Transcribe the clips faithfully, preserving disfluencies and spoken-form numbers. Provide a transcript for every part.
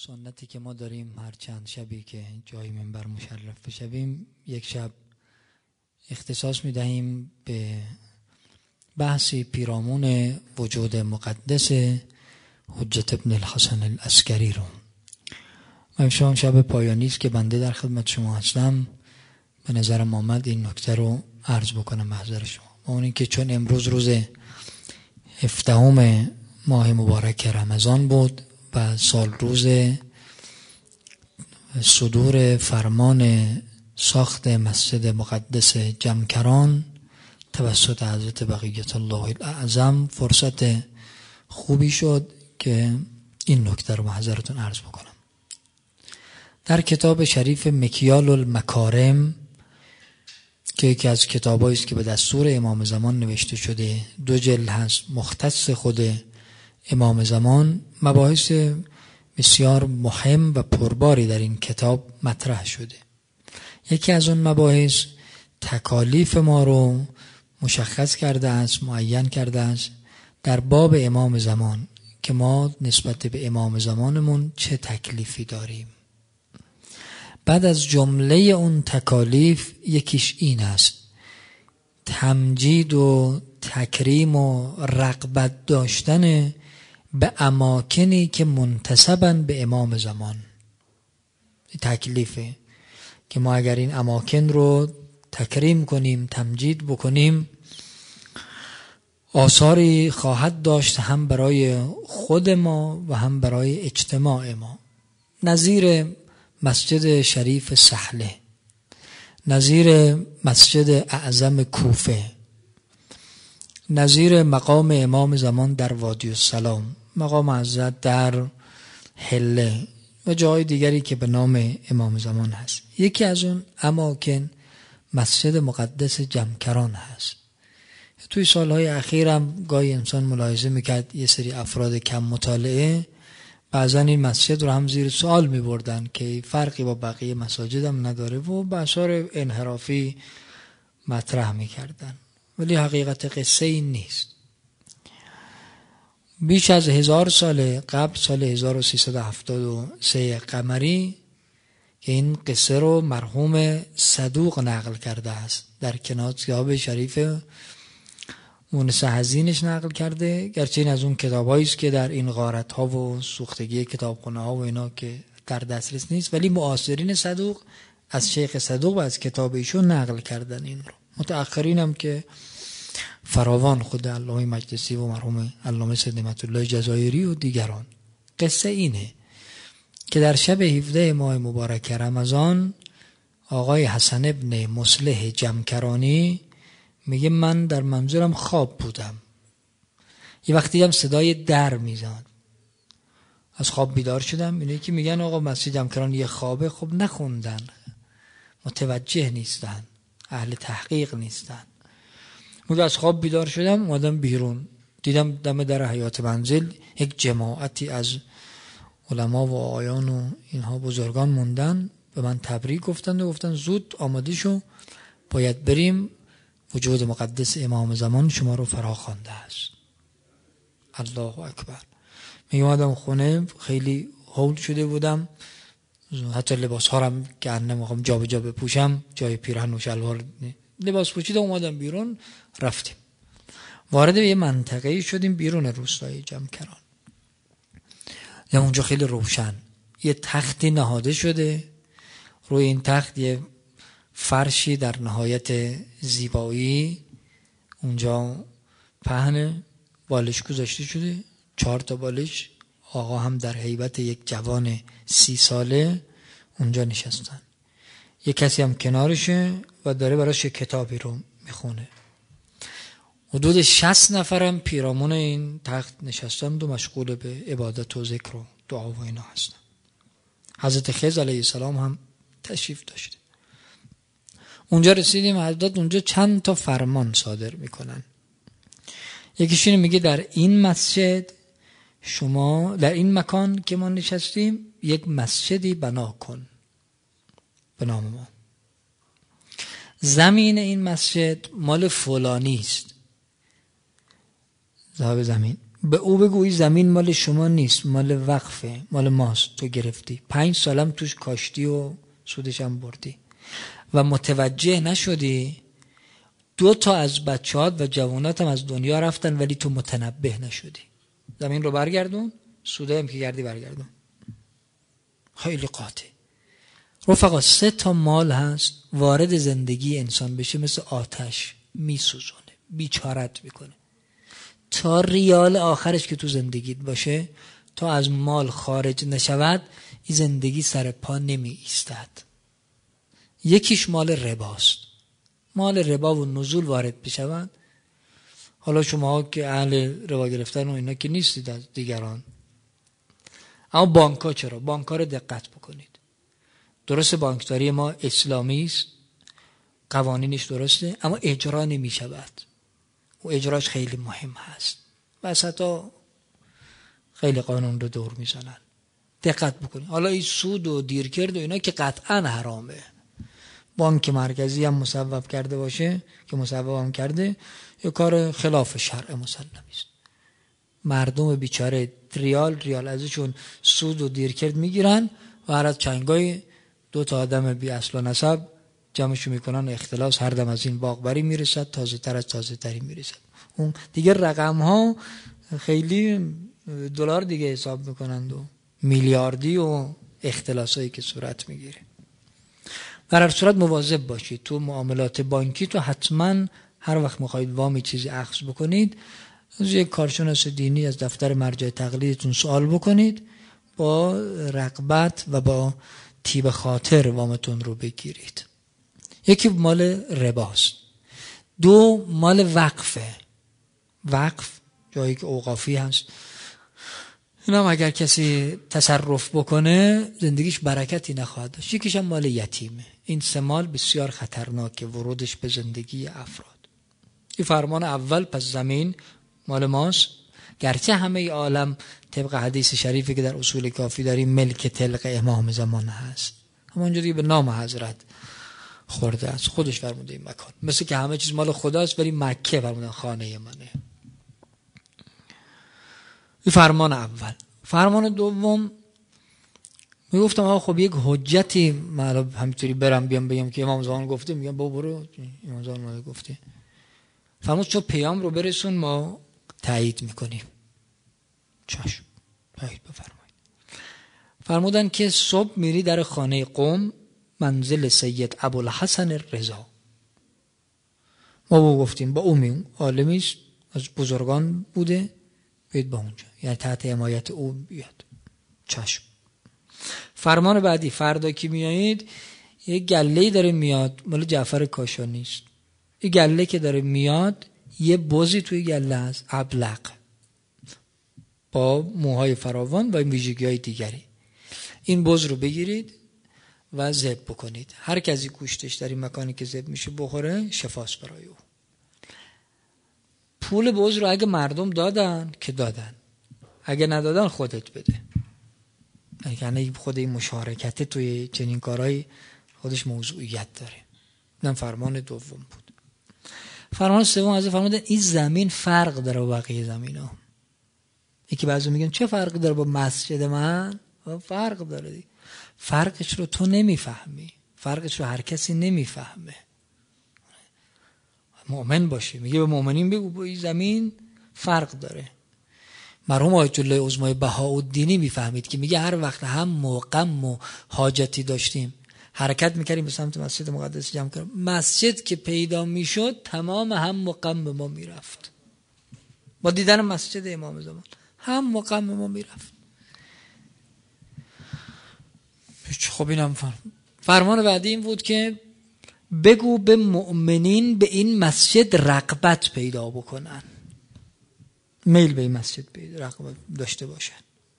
سنتی که ما داریم هر چند شبی که جای منبر مشرف بشویم یک شب اختصاص میدهیم به بحثی پیرامون وجود مقدس حجت ابن الحسن العسکری رو. و امشب شب پایانی است که بنده در خدمت شما هستم. به نظرم آمد این نکته رو عرض بکنم محضر شما. و اون این که چون امروز روز هفدهم ماه مبارک رمضان بود و سال روز صدور فرمان ساخت مسجد مقدس جمکران توسط حضرت بقیت الله الاعظم، فرصت خوبی شد که این نکته رو محضرتون عرض بکنم. در کتاب شریف مکیال المکارم که یکی از کتابایی است که به دستور امام زمان نوشته شده، دو جلد هست مختص خود امام زمان، مباحث بسیار مهم و پرباری در این کتاب مطرح شده. یکی از اون مباحث تکالیف ما رو مشخص کرده است، معین کرده است در باب امام زمان که ما نسبت به امام زمانمون چه تکلیفی داریم. بعد از جمله اون تکالیف یکیش این است: تمجید و تکریم و رغبت داشتن به اماکنی که منتسبن به امام زمان. تکلیفه که ما اگر این اماکن رو تکریم کنیم، تمجید بکنیم، آثاری خواهد داشت هم برای خود ما و هم برای اجتماع ما. نظیر مسجد شریف سحله، نظیر مسجد اعظم کوفه، نظیر مقام امام زمان در وادی السلام، مقام حضرت در حله و جای دیگری که به نام امام زمان هست. یکی از اون اماکن مسجد مقدس جمکران هست. توی سالهای اخیرم گاهی انسان ملاحظه میکرد یه سری افراد کم مطالعه بعضا این مسجد رو هم زیر سوال میبردن که فرقی با بقیه مساجد هم نداره و بحثار انحرافی مطرح میکردن، ولی حقیقت قصه این نیست. بیش از هزار سال قبل، سال هزار و سیصد و هفتاد و سه قمری، که این قصه رو مرحوم صدوق نقل کرده است، در کنار کتاب شریف مونس حزینش نقل کرده، گرچه این از اون کتابایی است که در این غارت ها و سوختگی کتابخانه ها و اینا که در دسترس نیست، ولی معاصرین صدوق از شیخ صدوق و از کتاب ایشون نقل کردن این رو. متأخرین هم که فراوان، خود علامه مجلسی و مرحوم علامه سید نعمت الله جزایری و دیگران. قصه اینه که در شب هفدهم ماه مبارک رمضان آقای حسن ابن مصلح جمکرانی میگه من در منظورم خواب بودم، یه وقتی هم صدای در میزد، از خواب بیدار شدم. اینه که میگن آقا مسجد جمکران یه خوابه، خب نخوندن، متوجه نیستن، اهل تحقیق نیستن. من از خواب بیدار شدم، اومدم بیرون، دیدم دم در حیات منزل یک جماعتی از علما و آیان و اینها بزرگان موندن، به من تبریک گفتند و گفتن زود آماده شو، باید بریم، وجود مقدس امام زمان شما رو فرا خوانده است. الله اکبر. می اومدم خونه، خیلی هول شده بودم، حتی لباس ها هم که نمیخوام جا به جا بپوشم، جای پیرهن و شلوار لباس پوشیدم، اومدم بیرون، رفتیم وارد یه منطقه‌ای شدیم بیرون روستای جمکران. یا اونجا خیلی روشن یه تختی نهاده شده، روی این تخت یه فرشی در نهایت زیبایی اونجا پهن، بالش گذاشته شده، چهار تا بالش. آقا هم در هیبت یک جوان سی ساله اونجا نشستن، یک کسی هم کنارشه و داره براش یک کتابی رو میخونه. حدود شصت نفرم پیرامون این تخت نشستن و مشغول به عبادت و ذکر و دعا و اینا هستن. حضرت خضر علیه السلام هم تشریف داشته. اونجا رسیدیم، حضرت اونجا چند تا فرمان صادر میکنن. یکیش اینه، میگه در این مسجد شما، در این مکان که ما نشستیم، یک مسجدی بنا کن به نام ما. زمین این مسجد مال فلانی است، صاحب زمین به او بگو این زمین مال شما نیست، مال وقفه، مال ماست، تو گرفتی، پنج سالم توش کاشتی و سودش هم بردی و متوجه نشدی. دو تا از بچه‌هات و جوانات هم از دنیا رفتن ولی تو متنبه نشدی. زمین رو برگردون، سوده هم که گردی برگردون. خیلی قاطع. رفقا سه تا مال هست وارد زندگی انسان بشه مثل آتش میسوزونه، بیچارت میکنه. تا ریال آخرش که تو زندگیت باشه، تا از مال خارج نشود، این زندگی سر پا نمی ایستد. یکیش مال رباست. مال ربا و نزول وارد بشود. حالا شما که اهل ربا گرفتن و اینا که نیستید از دیگران، اما بانک‌ها چرا؟ بانک‌ها رو دقت بکنید. درست بانکداری ما اسلامی است، قوانینش درسته، اما اجرا نمی شود. و اجراش خیلی مهم هست. وسطا خیلی قانون رو دور میزنن. دقت بکنید. حالا این سود و دیرکرد و اینا که قطعا حرامه. بانک مرکزی هم مصوب کرده باشه که مصوب هم کرده، یه کار خلاف شرع مسلمی است. مردم بیچاره ریال ریال ازشون سود و دیرکرد میگیرن و هر از چنگای دو تا آدم بی اصل و نسب جمعشو میکنن و اختلاس هر دم از این باغبری میرسد، تازه تر از تازه تری میرسد. اون دیگه رقم ها خیلی دلار دیگه حساب میکنند و میلیاردی و اختلاسایی که صورت میگیره. در هر صورت مواظب باشید. تو معاملات بانکی تو حتما هر وقت میخواید وامی چیزی اخذ بکنید، از یک کارشناس دینی از دفتر مرجع تقلیدتون سوال بکنید، با رغبت و با طیب خاطر وامتون رو بگیرید. یکی مال رباست، دو مال وقفه. وقف جایی که اوقافی هست، اینا اگر کسی تصرف بکنه زندگیش برکتی نخواهد داشت. یکیش هم مال یتیمه. این سه مال بسیار خطرناکه ورودش به زندگی افراد. این فرمان اول، پس زمین مال ماست، گرچه همه ای عالم طبق حدیث شریفی که در اصول کافی داریم ملک طلق امام زمان هست، اما اونجوری به نام حضرت خورده است. خودش فرموده این مکان، مثل که همه چیز مال خداست ولی مکه فرمودن خانه منه. این فرمان اول. فرمان دوم میگفتم آقا خب یک حجتی من همینطوری برم بیام بگم که امام زمان گفته، میگم بابا برو امام زمان گفته. فرمود چون پیام رو برسون ما تایید میکنیم. چشم تایید بفرمایید. فرمودن که صبح میری در خانه قوم، منزل سید ابوالحسن رضا. ما با گفتیم با اون عالمیست از بزرگان بوده، بیاید با اونجا، یعنی تحت حمایت او بیاد. چشم. فرمان بعدی، فردا که میایید یه گله‌ای داره میاد مال جعفر کاشانی است. این گله که داره میاد یه بزی توی گله هست، ابلق، با موهای فراوان و این ویژگی‌های دیگری. این بز رو بگیرید و ذبح بکنید. هر کسی گوشتش در این مکانی که ذبح میشه بخوره شفاست برای او. پول بز رو اگه مردم دادن که دادن، اگه ندادن خودت بده. یعنی خود این مشارکت توی چنین کارهای خودش موضوعیت داره. این فرمان دوم بود. فرمان سوم از فرمودن این زمین فرق داره با بقیه زمینا. یکی بعضی میگن چه فرقی داره با مسجد من؟ فرق داره دی. فرقش رو تو نمیفهمی، فرقش رو هر کسی نمیفهمه. مؤمن باشه میگه به مؤمنین بگو با این زمین فرق داره. مرحوم آیت الله عظمای بهاءالدینی میفهمید که میگه هر وقت هم موقم و حاجتی داشتیم حرکت میکردیم به سمت مسجد مقدس جمع کردیم، مسجد که پیدا میشد تمام هم مقام به ما میرفت. با دیدن مسجد امام زمان هم مقام به ما میرفت. خب اینم فرمان. فرمان بعدی این بود که بگو به مؤمنین به این مسجد رغبت پیدا بکنن، میل به این مسجد پیدا رغبت داشته باشن.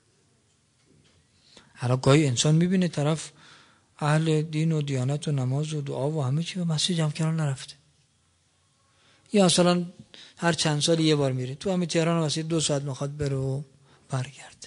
حالا گاهی انسان میبینه طرف اهل دین و دیانت و نماز و دعا و همه چی به مسجد جمع کردن نرفته، یا مثلا هر چند سال یه بار میره تو همین تهران واسه دو ساعت میخواد بره و برگرده.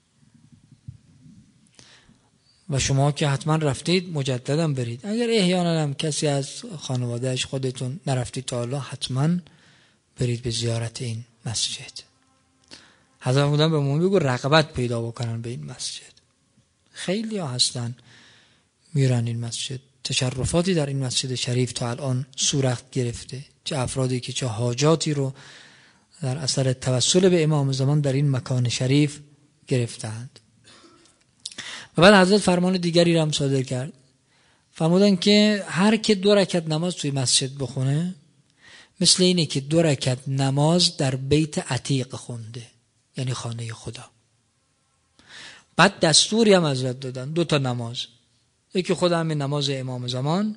و شما که حتما رفتید مجددا برید. اگر احیانا هم کسی از خانوادهش خودتون نرفتید تا حالا، حتما برید به زیارت این مسجد. حضرت فرمودن به مومن بگو رغبت پیدا بکنن به این مسجد. خیلی ها هستن میرن این مسجد، تشرفاتی در این مسجد شریف تا الان صورت گرفته، چه افرادی که چه حاجاتی رو در اثر توسل به امام زمان در این مکان شریف گرفتند. و بعد حضرت فرمان دیگری را هم صادر کرد، فرمودن که هر که دو رکعت نماز توی مسجد بخونه مثل اینه که دو رکعت نماز در بیت عتیق خونده، یعنی خانه خدا. بعد دستوری هم حضرت دادن، دو تا نماز، یکی خود همین نماز امام زمان.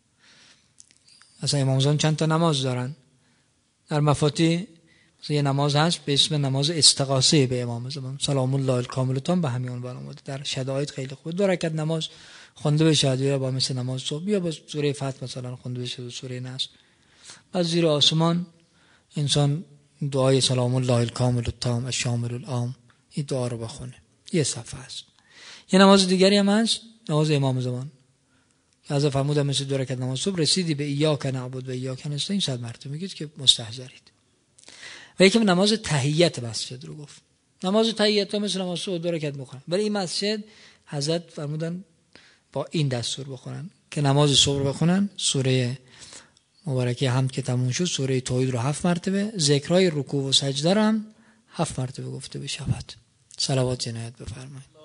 اصلا امام زمان چند تا نماز دارن در مفاتیح، یه نماز هست به اسم نماز استغاثه به امام زمان سلام الله الکاملتان، به همین عنوان اومده در شرایط خیلی خوب. دو رکعت نماز خونده بشه، یا با مثل نماز صبح یا با سوره فتح مثلا خونده بشه و سوره نصر. بعد زیر آسمان انسان دعای سلام الله الکاملتان الشامل العام این دعا رو بخونه، یه صفحه است. یه نماز دیگری هم هست، نماز امام زمان که حضرت فرمودن مثل دو رکعت نماز صبح رسیدی به ایاک نعبد و ایاک نستعین صد مرتبه میگید که مستحضرید. و یکی نماز تحیت مسجد رو گفت، نماز تحیت ها مثل نماز صبح دو رکعت بخونن. برای این مسجد حضرت فرمودن با این دستور بخونن که نماز صبح رو بخونن، سوره مبارکه حمد که تموم شد سوره توحید رو هفت مرتبه، ذکرای رکوع و سجده رو هم هفت مرتبه گفته بشود. صلوات جنایت بفرمایید.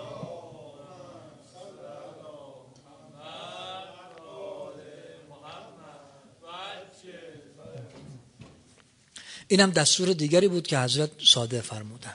این هم دستور دیگری بود که حضرت صادر فرمودن.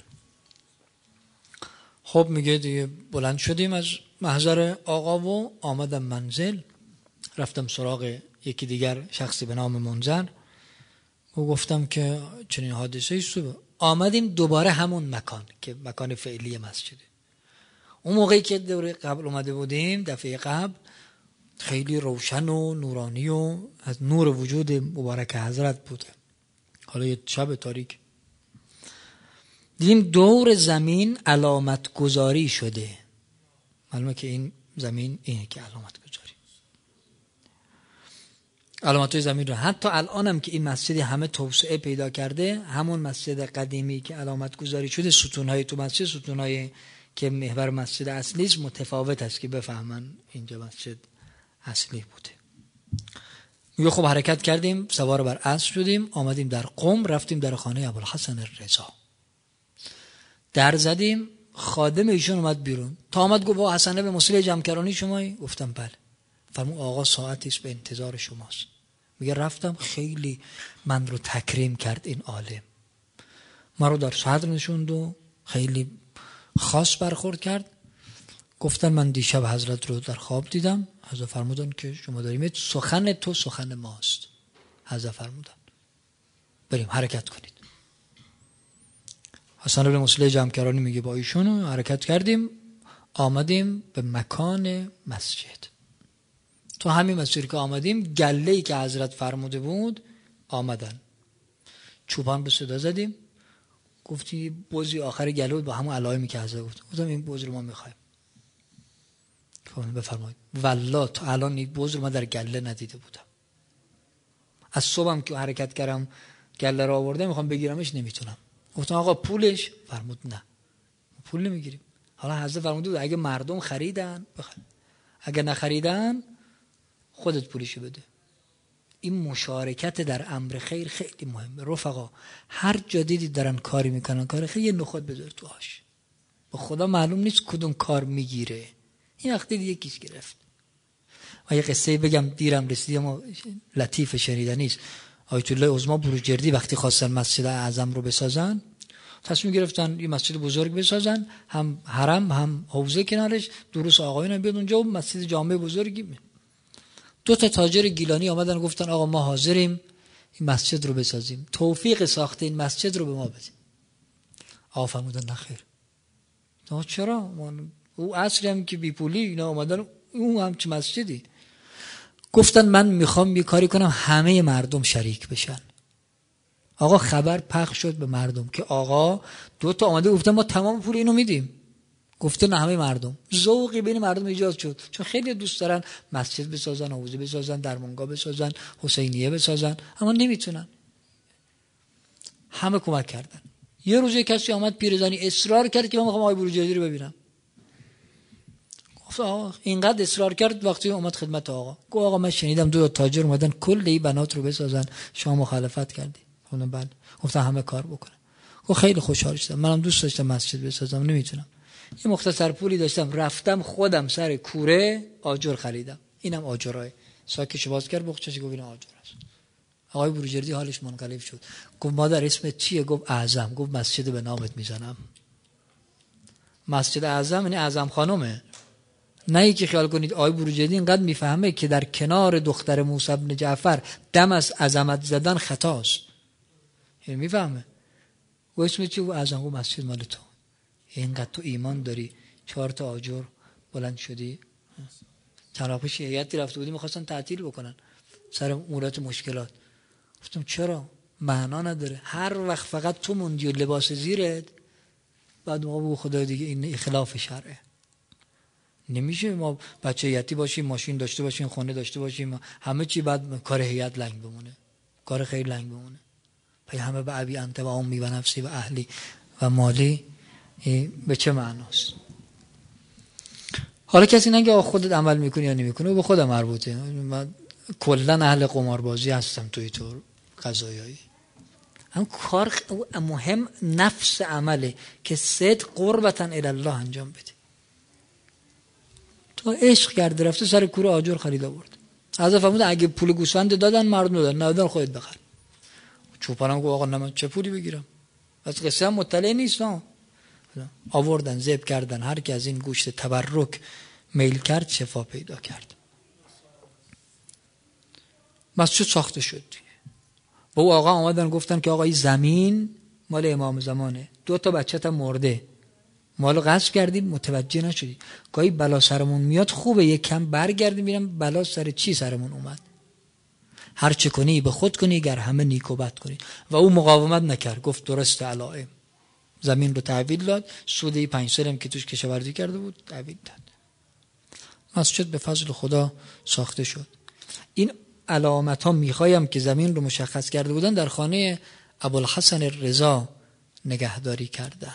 خب میگه دیگه بلند شدیم از محضر آقا و آمدم منزل، رفتم سراغ یکی دیگر شخصی به نام منذر و گفتم که چنین حادثه ایست. آمدیم دوباره همون مکان که مکان فعلی مسجده. اون موقعی که دوره قبل اومده بودیم دفعه قبل خیلی روشن و نورانی و از نور وجود مبارک حضرت بوده. حالا یه شب تاریک دیدیم دور زمین علامت گذاری شده. معلومه که این زمین اینه که علامت گذاری، علامت زمین رو حتی الان هم که این مسجد همه توسعه پیدا کرده، همون مسجد قدیمی که علامت گذاری شده ستونهای تو مسجد، ستونهای که محور مسجد اصلی است متفاوت است که بفهمن اینجا مسجد اصلی بوده. میگه خب حرکت کردیم، سوار بر اسب شدیم، آمدیم در قم، رفتیم در خانه ابوالحسن الرضا، در زدیم، خادم ایشون اومد بیرون. تا آمد گفت وا حسن به مصلی جمکرانی شمایی؟ گفتم بله. فرمود آقا ساعتی است به انتظار شماست. میگه رفتم، خیلی من رو تکریم کرد این عالم، ما رو در صدر نشوند و خیلی خاص برخورد کرد. گفتن من دیشب حضرت رو در خواب دیدم. حضرت فرمودن که شما داریم سخن تو سخن ماست. حضرت فرمودن بریم حرکت کنید. حسن بن مصلی جمکرانی میگه با ایشون حرکت کردیم، آمدیم به مکان مسجد. تو همین مسیر که آمدیم گله‌ای که حضرت فرموده بود آمدن، چوبان به صدا زدیم، گفتی بزی آخر گله بود با همون علائمی که حضرت گفت. گفتم این بز رو ما میخوایم. بفرمایید. والله تا الان این بز رو من در گله ندیده بودم. از صبحم که حرکت کردم گله رو آورده میخوام بگیرمش نمیتونم. گفتم آقا پولش؟ فرمود نه پول نمیگیریم. حالا حضرت فرمود اگه مردم خریدن بخر، اگه نخریدن خودت پولشو بده. این مشارکت در امر خیر خیلی مهمه رفقا. هر جا دیدید دارن کاری میکنن کار خیر، یه نخود بذار توش. به خدا معلوم نیست کدوم کار میگیره. این وقتی دیگه کیش گرفت. و یه قصه بگم دیرم رسیدی اما لطیف شنیدنی است. آیت الله عظما بروجردی وقتی خواستن مسجد اعظم رو بسازن تصمیم گرفتن یه مسجد بزرگ بسازن، هم حرم هم حوزه کنارش، دروس آقایون هم بیاد اونجا و مسجد جامع بزرگی. دو تا تاجر گیلانی آمدن گفتن آقا ما حاضریم این مسجد رو بسازیم، توفیق ساخت این مسجد رو به ما بدیم. آقا فرمودن نخیر. نه چرا؟ او عصری هم که بی پولی اینا آمدن اون هم چه مسجدی. گفتن من میخوام یه کاری کنم همه مردم شریک بشن. آقا خبر پخش شد به مردم که آقا دو تا آمده گفتن ما تمام پول اینو میدیم. گفته نه همه مردم. ذوقی بین مردم ایجاد شد، چون خیلی دوست دارن مسجد بسازن، حوزه بسازن، درمانگاه بسازن، حسینیه بسازن، اما نمیتونن. همه کمک کردن. یه روز کسی آمد پیرزنی اصرار کرد که من میخوام آقای بروجردی رو ببینم. گفت آقا اینقدر اصرار کرد، وقتی اومد خدمت آقا گفت آقا من شنیدم دو تا تاجر اومدن کل این بنات رو بسازن، شما مخالفت کردی. گفتم بله. گفتم همه کار بکنم. گفت خیلی خوشحال شدم، منم دوست داشتم مسجد بسازم، نمیتونم. یه مختصر پولی داشتم، رفتم خودم سر کوره آجر خریدم. اینم آجرای ساکش باز کرد، بخچش گفت این آجر است. آقای بروجردی حالش منقلب شد. گفت مادر اسمت چیه؟ گفت اعظم. گفت مسجد به نامت میزنم. مسجد اعظم یعنی اعظم خانومه. نه یکی خیال کنید آقای بروجردی اینقدر میفهمه که در کنار دختر موسی بن جعفر دم از عظمت زدن خطاست. یعنی میفهمه. و اسمت چیه؟ گفت اعظم. گفت مسجد مال تو. اینقدر تو ایمان داری چهار تا آجر بلند شدی. چند وقت پیش هیئتی رفته بودیم می‌خواستن تعطیل بکنن سر امورات مشکلات. گفتم چرا؟ معنا نداره. هر وقت فقط تو موندی و لباس زیرت، بعد ما بگو خدا دیگه این خلاف شرعه. نمیشه ما بچه هیئتی باشیم، ماشین داشته باشیم، خونه داشته باشیم، همه چی بعد کار هیئت لنگ بمونه، کار خیلی لنگ بمونه. پس همه به ابی انت و امی و نفسی و اهلی و مالی به چه معناست؟ حالا کسی نگه خودت عمل میکنی یا نمیکنی، به خودم مربوطه. من کلا اهل قماربازی هستم توی طور قضایایی. هم کار مهم نفس عمله که صدق قربتا الی الله انجام بده. تو عشق کرده رفته سر کوره آجر خرید آورد. از فهمید اگه پول گوسفند دادن مردم دادن، ندادن خودت بخر. چوپانم گفت آقا نه من چه پولی بگیرم؟ از قصه هم مطلع نیستم. آوردن ذبح کردن، هر کی از این گوشت تبرک میل کرد شفا پیدا کرد. مسجد ساخته شد. با او آقا آمدن گفتن که آقا این زمین مال امام زمانه، دو تا بچه‌ت مرده، مال غصب کردیم متوجه نشدی، گاهی بلا سرمون میاد خوبه یک کم برگردیم ببینم بلا سر چی سرمون اومد. هر چه کنی به خود کنی گر همه نیک و بد کنی. و او مقاومت نکرد، گفت درست علائم. زمین رو تحویل داد، سودی پنج سالم که توش کشاورزی کرده بود تحویل داد. مسجد به فضل خدا ساخته شد. این علامت ها میخوایم که زمین رو مشخص کرده بودن در خانه ابوالحسن رضا نگهداری کردن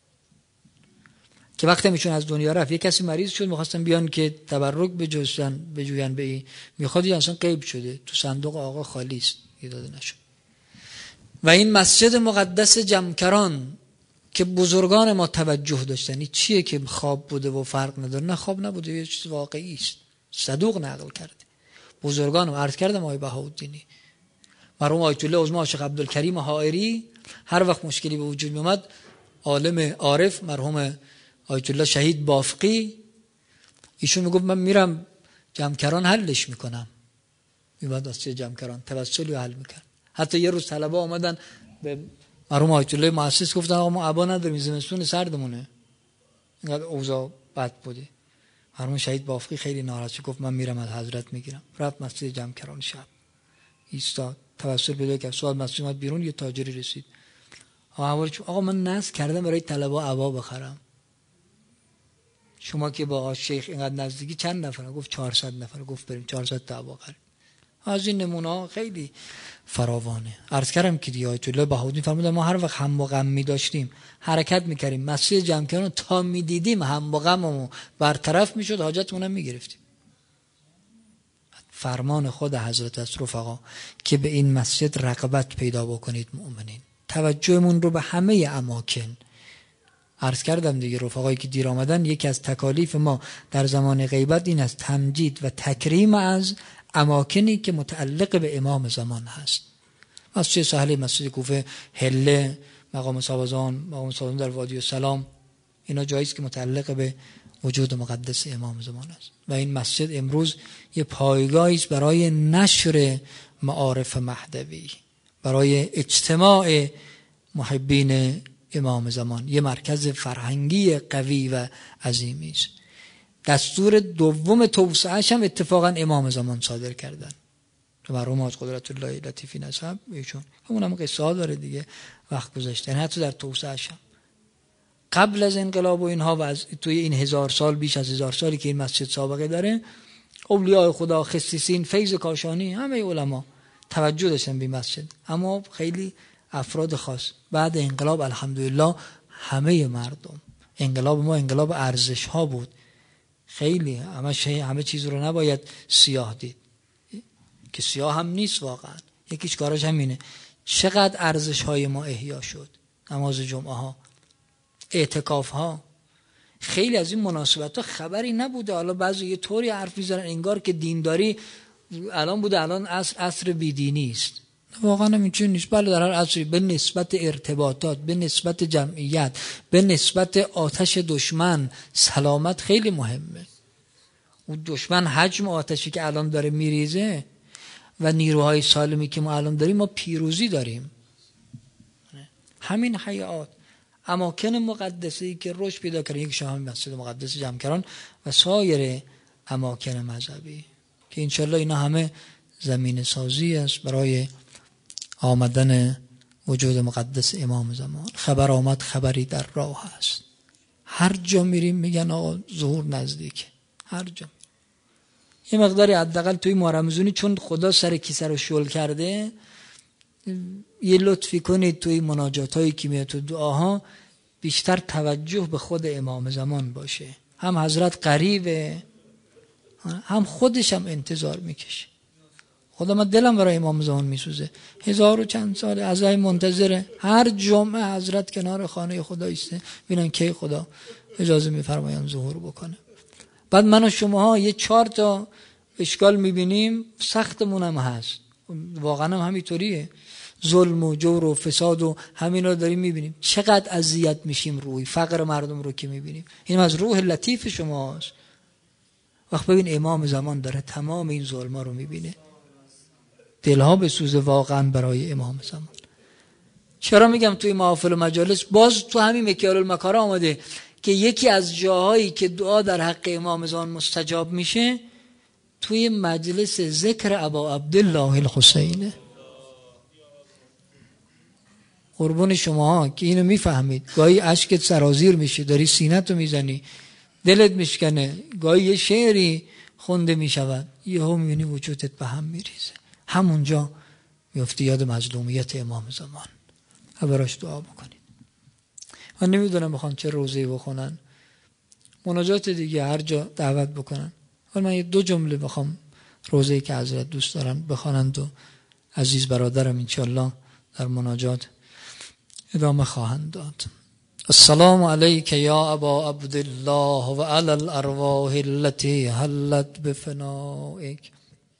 که وقتی میشون از دنیا رفت یک کسی مریض شد، میخواستن بیان که تبرک بجوشن بجوین به این، میخواد اصلا غیب شده تو صندوق آقا خالی است، داده نشد. و این مسجد مقدس جمکران که بزرگان ما توجه داشتن، چیه که خواب بوده و فرق نداره؟ نه خواب نبوده، یه چیز واقعی است، صدوق نقل کرده. بزرگان رو عرض کردم، آقای بهاءالدینی مرحوم آیت الله عظما شیخ عبدالکریم حائری، هر وقت مشکلی به وجود می اومد عالم عارف مرحوم آیت الله شهید بافقی، ایشون میگفت من میرم جمکران حلش میکنم. میومد از جمکران توسلی حل میکرد. حتی یه روز طلبه آمدن به مرحوم آیت الله مؤسس گفتن آقا ما عبا نداریم، زمستون سردمونه، اینقدر اوضاع بد بوده. مرحوم شهید بافقی خیلی ناراحت شد، گفت من میرم از حضرت میگیرم. رفت مسجد جمکران، شب ایستاد توسل پیدا کرد. سوال مسجد اومد بیرون، یه تاجری رسید. آقا آقا من نذر کردم برای طلبه عبا بخرم، شما که با شیخ اینقدر نزدیکی چند نفره؟ گفت چهارصد نفر. گفت بریم چهارصد تا عبا خرید. از این نمونه خیلی فراوانه. عرض کردم که دیگه آیت الله بهاءالدین فرمودن ما هر وقت هم و غم می داشتیم حرکت میکردیم مسجد جمکران، تا میدیدیم هم و غممون برطرف میشد، حاجتمون هم میگرفتیم. فرمان خود حضرت است رفقا که به این مسجد رغبت پیدا بکنید مؤمنین، توجهمون رو به همه اماکن. عرض کردم دیگه رفقایی که دیر آمدن، یکی از تکالیف ما در زمان غیبت این است تمجید و تکریم از اماکنی که متعلق به امام زمان هست. مسجد سهلی، مسجد کوفه، هله، مقام سابزان، مقام سابزان در وادی السلام، اینا جاییست که متعلق به وجود مقدس امام زمان است. و این مسجد امروز یه پایگاهی است برای نشر معارف مهدوی، برای اجتماع محبین امام زمان، یه مرکز فرهنگی قوی و عظیمی است. دستور دوم توسعه‌اش هم اتفاقا امام زمان صادر کردن. تو مرحوم حاج قدرت الله لطیفی نسب ایشون، اونم قصه ها داره دیگه، وقت گذشته. حتی در توسعه‌اش هم قبل از انقلاب و اینها و از توی این هزار سال، بیش از هزار سالی که این مسجد سابقه داره، اولیاء خدا، خصیصین، فیض کاشانی، همه علما توجه داشتن به مسجد، اما خیلی افراد خاص. بعد انقلاب الحمدلله همه مردم، انقلاب ما انقلاب ارزش ها بود، خیلی همه همه چیز رو نباید سیاه دید که سیاه هم نیست واقعا، یکیش کاراش همینه. چقدر ارزش های ما احیا شد، نماز جمعه ها، اعتکاف ها، خیلی از این مناسبت ها خبری نبوده. حالا بعضی یه طوری حرف میزنن انگار که دینداری الان بوده، الان عصر عصر بیدینی است. واقعا همینجوری نیست. بله در هر عصری به نسبت ارتباطات، به نسبت جمعیت، به نسبت آتش دشمن سلامت خیلی مهمه. اون دشمن حجم آتشی که الان داره میریزه و نیروهای سالمی که ما الان داریم، ما پیروزی داریم. همین حیات اماکن مقدسه‌ای که رشد پیدا کرده، یک شاه مسجد مقدس جمکران و سایر اماکن مذهبی که انشالله اینا همه زمین سازی است برای آمدن وجود مقدس امام زمان. خبر آمد خبری در راه است، هر جا میریم میگن آقا ظهور نزدیکه، هر جا. یه مقداری حداقل توی ماه رمضانی چون خدا سر کیسه رو شل کرده، یه لطفی کنید توی مناجات هایی که میاد تو دعاها بیشتر توجه به خود امام زمان باشه. هم حضرت قریبه، هم خودش هم انتظار میکشه. خدا من دلم برای امام زمان میسوزه، هزار و چند ساله ازای منتظره هر جمعه حضرت کنار خانه خدا ایسته ببینن کی خدا اجازه میفرماین ظهور بکنه. بعد من و شماها یه چهار تا اشکال میبینیم، سختمون هم هست، واقعا هم همینطوریه، ظلم و جور و فساد و همین رو داریم میبینیم. چقدر اذیت میشیم روی فقر مردم رو که میبینیم. این از روح لطیف شماست. وقت ببین امام زمان داره تمام این ظلما رو میبینه، دلها بسوزه واقعا برای امام زمان. چرا میگم توی محافل و مجالس باز تو همین مکیال المکاره آمده که یکی از جاهایی که دعا در حق امام زمان مستجاب میشه توی مجلس ذکر ابا عبدالله الحسینه. قربون شما که اینو میفهمید، گاهی اشکت سرازیر میشه، داری سینه‌تو میزنی، دلت میشکنه، گاهی یه شعری خونده میشود، یهو میبینی وجودت به هم میریزه، همونجا میفتی یاد مظلومیت امام زمان و براش دعا بکنید. من نمیدونم بخوان چه روزه‌ای بخونن، مناجات دیگه هر جا دعوت بکنن، ولی من یه دو جمله بخوام روزه‌ای که حضرت دوست دارن بخوانند و عزیز برادرم انشالله در مناجات ادامه خواهند داد. السلام علیک یا ابا عبدالله و علی الارواح التي حلت بفنائک،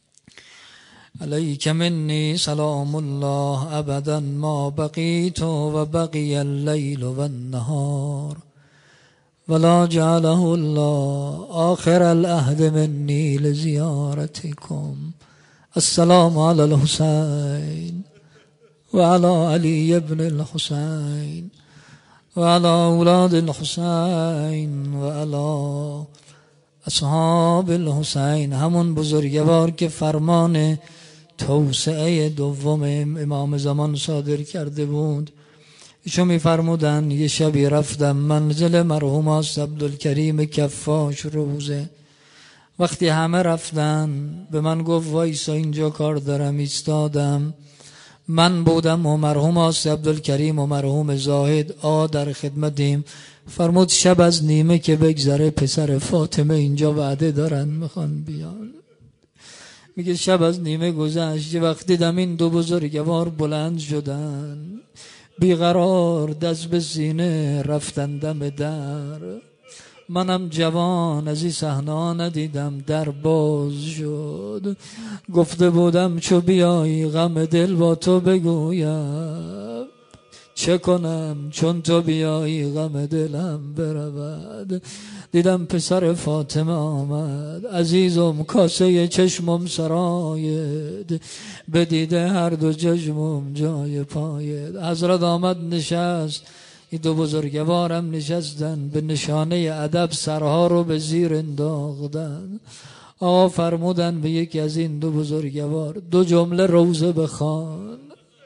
علیک منی سلام الله ابدا ما بقیت و بقی اللیل و النهار ولا جعله الله آخر العهد منی لزیارتکم. السلام علی الحسین و علی علی ابن الحسین و علی اولاد الحسین و علی اصحاب الحسین. همون بزرگوار که فرمان توسعه دوم امام زمان صادر کرده بود، ایشون میفرمودن یه شبی رفتم منزل مرحوم است عبدالکریم کفاش روزه. وقتی همه رفتن به من گفت وایسا اینجا کار دارم. ایستادم، من بودم و مرحوم است عبدالکریم و مرحوم زاهد آ در خدمتیم. فرمود شب از نیمه که بگذره پسر فاطمه اینجا وعده دارن میخوان بیان. میگه شب از نیمه گذشت، وقتی دیدم این دو بزرگوار بلند شدن بیقرار دست به سینه رفتن دم در. منم جوان از این صحنه ندیدم، در باز شد. گفته بودم چو بیایی غم دل با تو بگویم، چه کنم چون تو بیایی غم دلم برود. دیدم پسر فاطمه آمد، عزیزم کاسه چشمم سرایت، بدیده هر دو چشمم جای پایت. حضرت آمد نشست، این دو بزرگوارم نشستن، به نشانه ادب سرها رو به زیر انداختن. آقا فرمودن به یکی از این دو بزرگوار دو جمله روزه بخوان.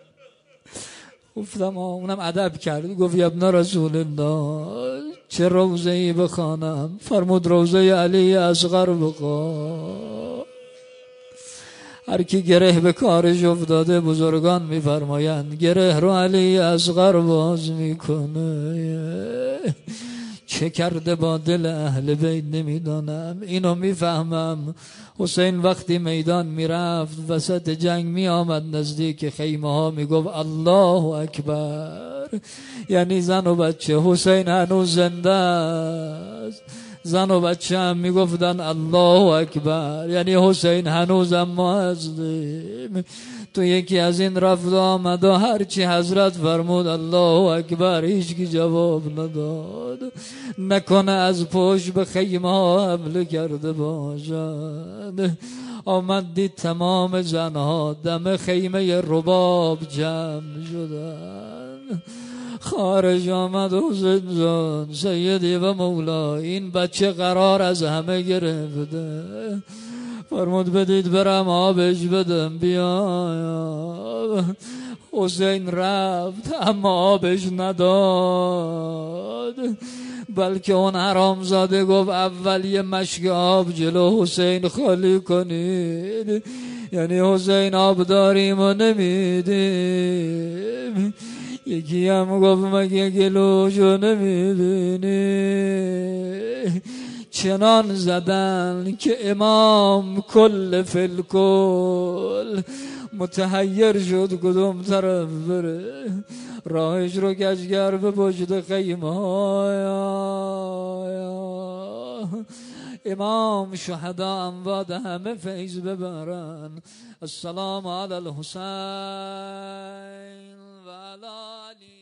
گفتم آه اونم ادب کرد، گفت ابن رسول الله چه روزه ای بخوانم؟ فرمود روزه علی اصغر بخوان. هر کی گره به کارش افتاده بزرگان میفرمایند گره رو علی اصغر باز میکنه. چه کرده با دل اهل بیت نمیدانم، اینو میفهمم. حسین وقتی میدان میرفت وسط جنگ میآمد نزدیک خیمه ها میگفت الله اکبر، یعنی زن و بچه حسین هنوز زنده است. زن و بچه هم میگفتن الله اکبر، یعنی حسین هنوز ما هستیم. تو یکی از این رفت آمد و هرچی حضرت فرمود الله اکبر هیچ کی جواب نداد. نکنه از پشت به خیمه ها حمله کرده باشد. آمد دید تمام زنها دم خیمه رباب جمع شدن. خارج آمد حسین جان سیدی و مولا، این بچه قرار از همه گرفته. فرمود بدید برم آبش بدم بیا. حسین رفت اما آبش نداد، بلکه اون حرامزاده گفت اول یه مشک آب جلو حسین خالی کنید. یعنی حسین آب داریم و نمیدیم. یکی هم گفت مگه گلوشو نمیبینی. چنان زدن که امام کل فلکل متحیر شد کدوم طرف بره. راهش رو گشگر به پشت خیمه های. امام شهدا اموات همه فیض ببرن. السلام علی الحسین و علی علی